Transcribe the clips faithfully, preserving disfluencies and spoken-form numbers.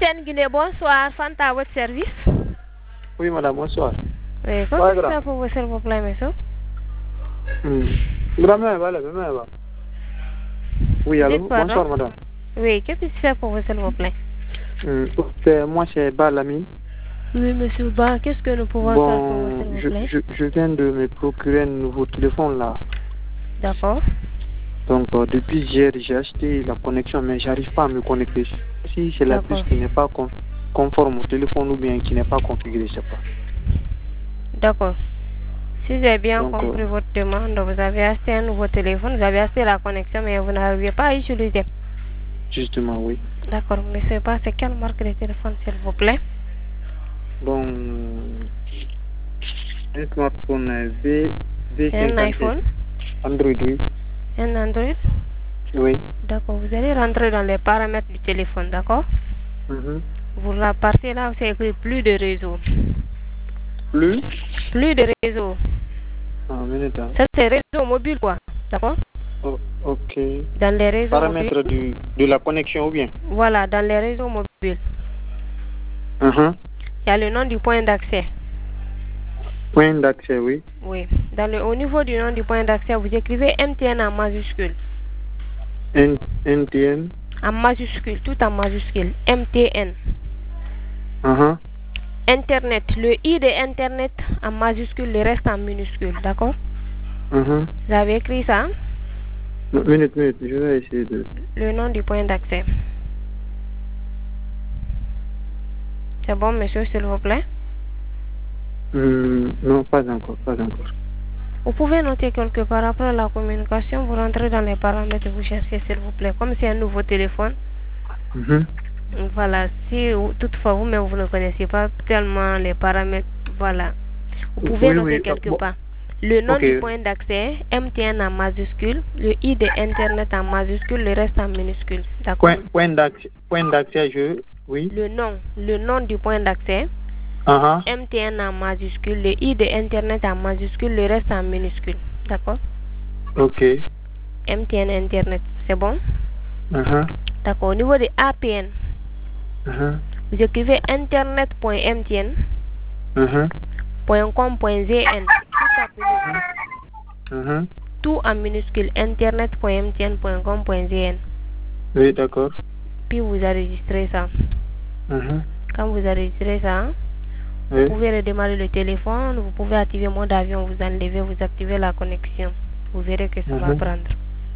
Sen Guinée, bonsoir. Fanta, votre service. Oui, madame, bonsoir. Oui, comment est-ce que ça pour vous, s'il vous plaît, monsieur? Grand-mère, voilà, grand-mère. Oui, allô, bonsoir, madame. Oui, qu'est-ce que tu fais pour vous, s'il vous plaît? Hum, moi, c'est Balami. Oui, monsieur Ba, qu'est-ce que nous pouvons bon, faire pour vous, s'il vous plaît? Je, je, je viens de me procurer un nouveau téléphone, là. D'accord. Donc, euh, depuis hier, j'ai acheté la connexion, mais j'arrive pas à me connecter. Si c'est la puce qui n'est pas con conforme au téléphone ou bien qui n'est pas configurée, je sais pas. D'accord. Si j'ai bien Donc, compris euh, votre demande, vous avez acheté un nouveau téléphone, vous avez acheté la connexion, mais vous n'arrivez pas à utiliser. Justement, oui. D'accord, mais je ne sais pas, c'est quelle marque de téléphone, s'il vous plaît? Bon, un smartphone V, V C'est un iPhone? Android, oui. Un Android? Oui. D'accord, vous allez rentrer dans les paramètres du téléphone, d'accord? Mm-hmm. Vous la partez là, c'est écrit plus de réseau. Plus? Plus de réseau. Ah, minute. Hein. Ça, c'est réseau mobile, quoi. D'accord? Oh, ok. Dans les réseaux paramètres mobiles. Du, de la connexion ou bien? Voilà, dans les réseaux mobiles. Uh-huh. Il y a le nom du point d'accès. Point d'accès, oui. Oui. Dans le, au niveau du nom du point d'accès, vous écrivez M T N en majuscule. N M T N? En majuscule, tout en majuscule. M T N. Uh-huh. Internet, le I de Internet en majuscule, le reste en minuscule, d'accord? Uh-huh. Vous avez écrit ça? Non, minute, minute, je vais essayer de... Le nom du point d'accès. C'est bon, monsieur, s'il vous plaît? Hum, non, pas encore, pas encore. Vous pouvez noter quelque part après la communication, vous rentrez dans les paramètres, vous cherchez, s'il vous plaît. Comme c'est un nouveau téléphone, Uh-huh. voilà, si toutefois vous-même vous ne connaissez pas tellement les paramètres, voilà. Vous pouvez oui, noter oui, quelque bon. part. Le nom okay. du point d'accès, M T N en majuscule, le I de Internet en majuscule, le reste en minuscule. D'accord? Point, point d'accès, point d'accès, je... Oui. Le nom, le nom du point d'accès, uh-huh. M T N en majuscule, le I de Internet en majuscule, le reste en minuscule. D'accord? Ok. M T N Internet, c'est bon? Uh-huh. D'accord. Au niveau de A P N, Uh-huh. vous écrivez internet point M T N Uh-huh. point com point Z N. Uh-huh. Tout en minuscule. internet point M T N point com point Z N. Oui, d'accord. Puis vous enregistrez ça. Uh-huh. Quand vous enregistrez ça, oui. Vous pouvez redémarrer le téléphone, vous pouvez activer mode avion, vous enlevez, vous activez la connexion. Vous verrez que ça uh-huh. va prendre.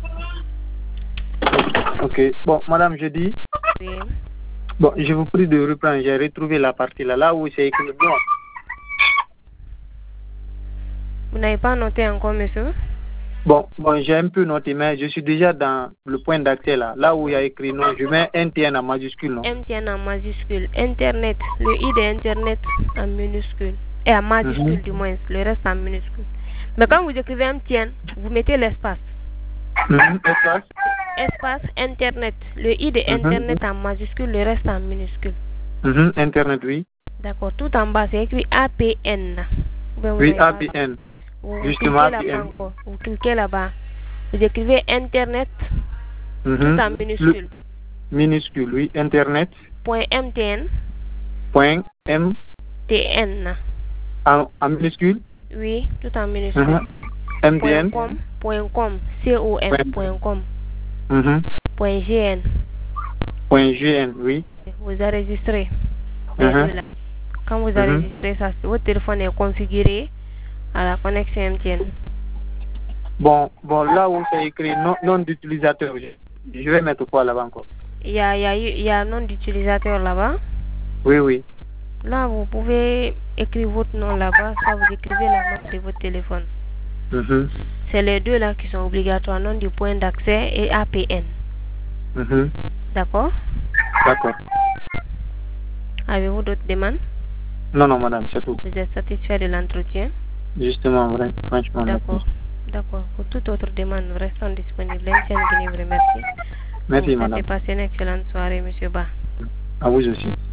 Ok. Bon, madame, je dis. Oui. Bon, je vous prie de reprendre. J'ai retrouvé la partie là, là où c'est écrit non. Vous n'avez pas noté encore, monsieur? Bon, bon j'ai un peu noté, mais je suis déjà dans le point d'accès là, là où il y a écrit non. Je mets M T N en majuscule, non? M T N en majuscule. Internet, le I de Internet en minuscule. Et en majuscule mm-hmm. du moins, le reste en minuscule. Mais quand vous écrivez M T N, vous mettez l'espace. Mm-hmm. Espace. Espace, Internet. Le I de Internet mm-hmm. en majuscule, le reste en minuscule. Mm-hmm. Internet, oui. D'accord. Tout en bas, c'est écrit A P N. Oui, A P N. Vous Justement, A P N. Encore. Vous cliquez là-bas. Vous écrivez Internet mm-hmm. tout en minuscule. Le minuscule, oui. Internet. Point M T N. Point M. T N. En, en minuscule? Oui, tout en minuscule. Mm-hmm. M T N. Point com. Point com. C O M. Point com. Mm-hmm. Point G N. Point G N, oui. Vous enregistrez. Mm-hmm. Quand vous enregistrez mm-hmm. ça, votre téléphone est configuré à la connexion M T N. Bon, bon, là où c'est écrit non, non d'utilisateur, je, je vais mettre quoi là-bas encore? Il y a, il y a, il y a nom d'utilisateur là-bas. Oui, oui. Là, vous pouvez écrire votre nom là-bas, soit vous écrivez la marque de votre téléphone. Mm-hmm. C'est les deux là qui sont obligatoires, nom du point d'accès et A P N. Mm-hmm. D'accord? D'accord. Avez-vous d'autres demandes? Non, non, madame, c'est tout. Vous êtes satisfait de l'entretien? Justement, vrai, franchement. D'accord. D'accord. Pour toute autre demande, nous restons disponibles. M T N vous remercie. Merci, vous madame. Vous passez une excellente soirée, monsieur Ba. À vous aussi.